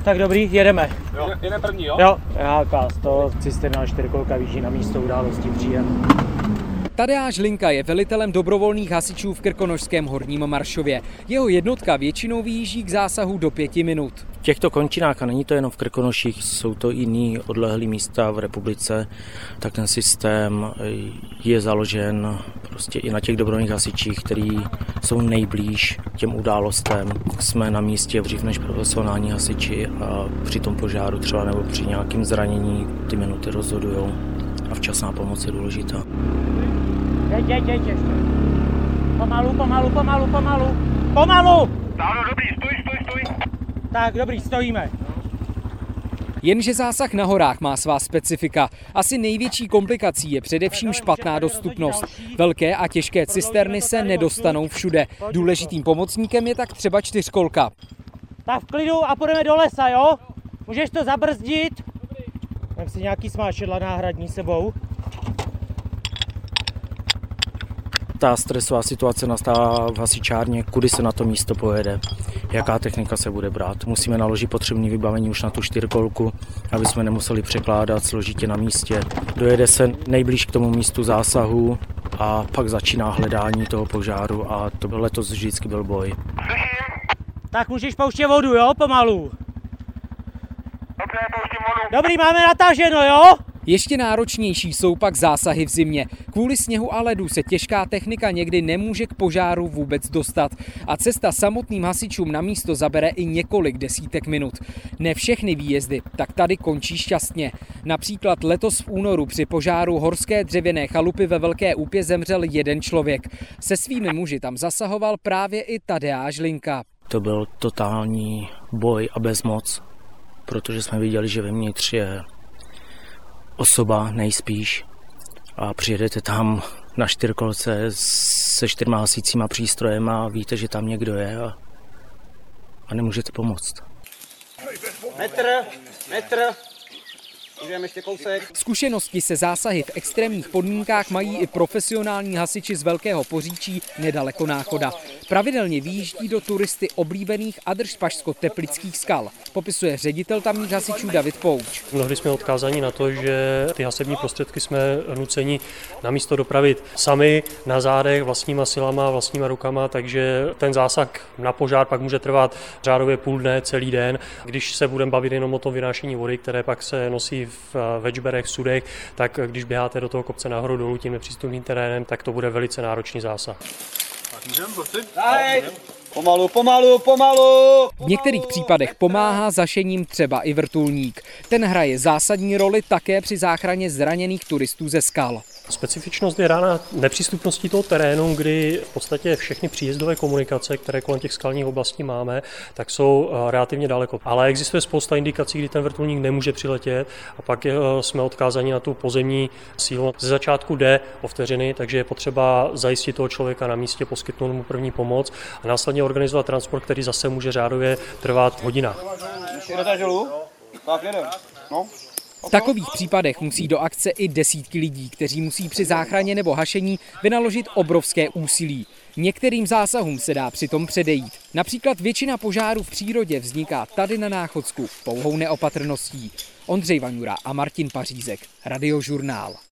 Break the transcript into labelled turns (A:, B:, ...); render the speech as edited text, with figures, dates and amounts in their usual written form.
A: Tak dobrý, jedeme.
B: Jo, jedeme první, jo?
A: Jo, HK100, cisterna 4kolka výjíždí na místo události, příjem.
C: Tadeáš Linka je velitelem dobrovolných hasičů v Krkonošském Horním Maršově. Jeho jednotka většinou vyjíždí k zásahu do 5 minut.
D: V těchto končinách, a není to jenom v Krkonoších, jsou to jiný odlehlý místa v republice, tak ten systém je založen prostě i na těch dobrovolných hasičích, který jsou nejblíž těm událostem. Jsme na místě dřív než profesionální hasiči a při tom požáru třeba nebo při nějakém zranění ty minuty rozhodujou a včasná pomoc je důležitá.
A: Jeď ještě. Pomalu.
B: Ano, dobrý, stoj.
A: Tak, dobrý, stojíme.
C: Jenže zásah na horách má svá specifika. Asi největší komplikací je především špatná dostupnost. Velké a těžké cisterny se nedostanou všude. Důležitým pomocníkem je tak třeba 4kolka.
A: Tak v klidu a půjdeme do lesa, jo? Můžeš to zabrzdit? Mám si nějaký smáčidla náhradní sebou.
D: Ta stresová situace nastává v hasičárně, kudy se na to místo pojede, jaká technika se bude brát. Musíme naložit potřebné vybavení už na tu 4kolku, aby jsme nemuseli překládat složitě na místě. Dojede se nejblíž k tomu místu zásahu a pak začíná hledání toho požáru a to byl letos vždycky byl boj.
A: Tak můžeš pouštět vodu, jo? Pomalu.
B: Dobře, pouštím vodu.
A: Dobrý, máme nataženo, jo?
C: Ještě náročnější jsou pak zásahy v zimě. Kvůli sněhu a ledu se těžká technika někdy nemůže k požáru vůbec dostat a cesta samotným hasičům na místo zabere i několik desítek minut. Ne všechny výjezdy tak tady končí šťastně. Například letos v únoru při požáru horské dřevěné chalupy ve Velké Úpě zemřel jeden člověk. Se svými muži tam zasahoval právě i Tadeáš Linka.
D: To byl totální boj a bezmoc, protože jsme viděli, že vevnitř je osoba nejspíš a přijedete tam na 4kolce se 4 hasícíma přístrojem a víte, že tam někdo je a nemůžete pomoct.
B: Metr. Jdeme ještě kousek.
C: Zkušenosti se zásahy v extrémních podmínkách mají i profesionální hasiči z Velkého Poříčí nedaleko Náchoda. Pravidelně vyjíždí do turisty oblíbených Adršpašsko-Teplických skal, popisuje ředitel tamních hasičů David Pouč.
E: Mnohdy jsme odkázáni na to, že ty hasební prostředky jsme nuceni na místo dopravit sami, na zádech, vlastníma silama, vlastníma rukama, takže ten zásah na požár pak může trvat řádově půl dne, celý den. Když se budeme bavit jenom o tom vynášení vody, které pak se nosí v večberech, v sudech, tak když běháte do toho kopce nahoru dolů tím nepřístupným terénem, tak to bude velice náročný zásah.
B: Pomalu.
C: V některých případech pomáhá zašením třeba i vrtulník. Ten hraje zásadní roli také při záchraně zraněných turistů ze skal.
E: Specifičnost je dána nepřístupností toho terénu, kdy v podstatě všechny příjezdové komunikace, které kolem těch skalních oblastí máme, tak jsou relativně daleko. Ale existuje spousta indikací, kdy ten vrtulník nemůže přiletět a pak jsme odkázáni na tu pozemní sílu. Ze začátku jde o vteřiny, takže je potřeba zajistit toho člověka na místě, poskytnout mu první pomoc a následně organizovat transport, který zase může řádově trvat v hodinách.
C: V takových případech musí do akce i desítky lidí, kteří musí při záchraně nebo hašení vynaložit obrovské úsilí. Některým zásahům se dá přitom předejít. Například většina požárů v přírodě vzniká tady na Náchodsku pouhou neopatrností. Ondřej Vaňura a Martin Pařízek, Radiožurnál.